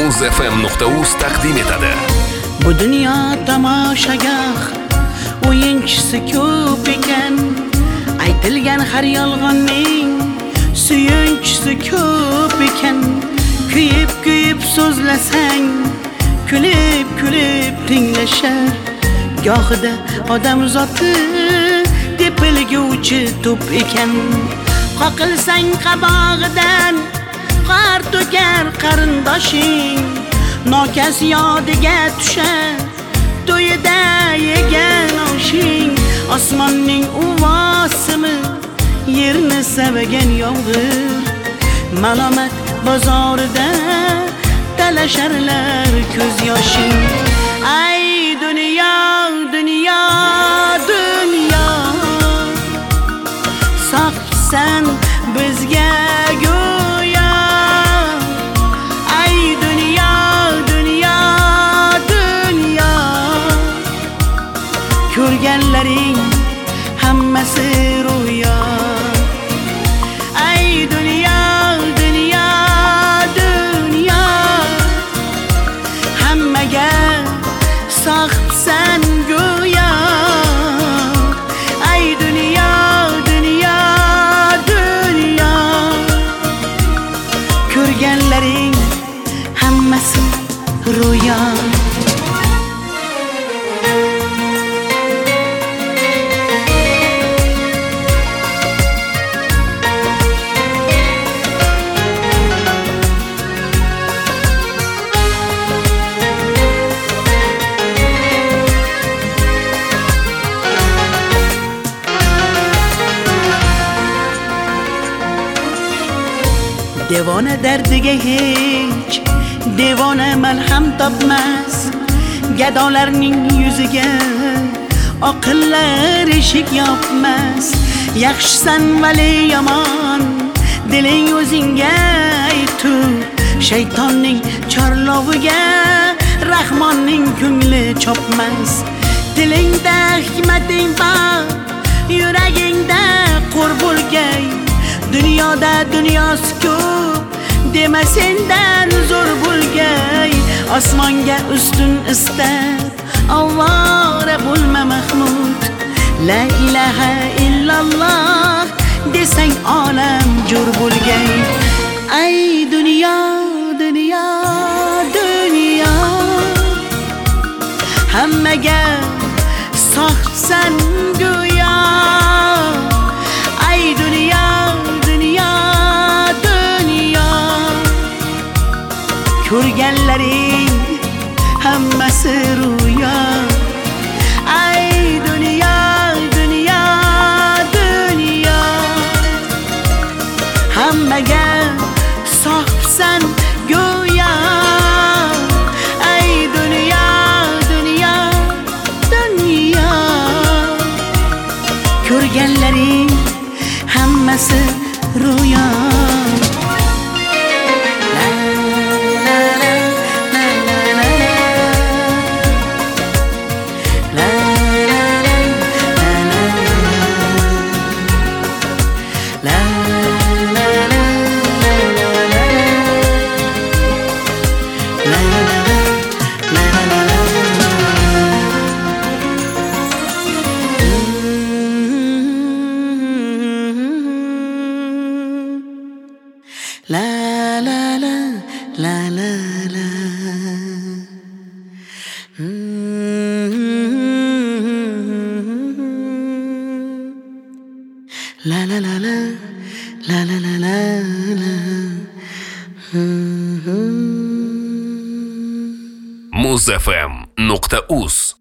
muzfm.uz taqdim etadi. Bu dunyo tomoshagoh, o'yinchisi ko'p ekan. Aytilgan har yolg'onning suyunchisi ko'p ekan. Kuyib so'zlasang, kulib tinglashar. Gohida odam zoti tepilguvchi to'p ekan. Qoqilsang qabog'idan qor to'kar qarindoshing. Nokas yodiga tushar to'yida yegan oshing. Osmonning uvosimi yerni sevagan yomg'ir. Malomat bozorida talasharlar ko'z yoshing. Ay dunyo, dunyo, dunyo, soqsan bizga go'yo. Ay dunyo, dunyo, dunyo, ko'rganlaring hammasi ro'yo. Ay dunyo, dunyo, dunyo, hammaga soqsan go'yo. Ay dunyo, dunyo, dunyo, ko'rganlaring hammasi ro'yo. Devona dardiga hech devona malham topmas. Gadolarning yuziga oqillar eshik yopmas. Yaxshisan vali yomon diling o'zingga aytur. Shaytonning chorloviga Rahmonning ko'ngli chopmas. Dilingda hikmating bor, yuragingda qo'r bo'lgay. Dunyoda dunyosi ko'p, dema sendan zo'r bo'lgay. Osmonga ustun istab, ovora bo'lma Mahmud. La ilaha illalloh desang olam jo'r bo'lgay. Ay dunyo, dunyo, dunyo, hammaga soqsan go'yo. Ay dunyo, dunyo, dunyo, ko'rganlaring hammasi ro'yo. Ay dunyo, dunyo, dunyo, hammaga soqsan go'yo. Ay dunyo, dunyo, dunyo, ko'rganlaring hammasi ro'yo. La la la la la la. La la la la la la la la la. muzfm.uz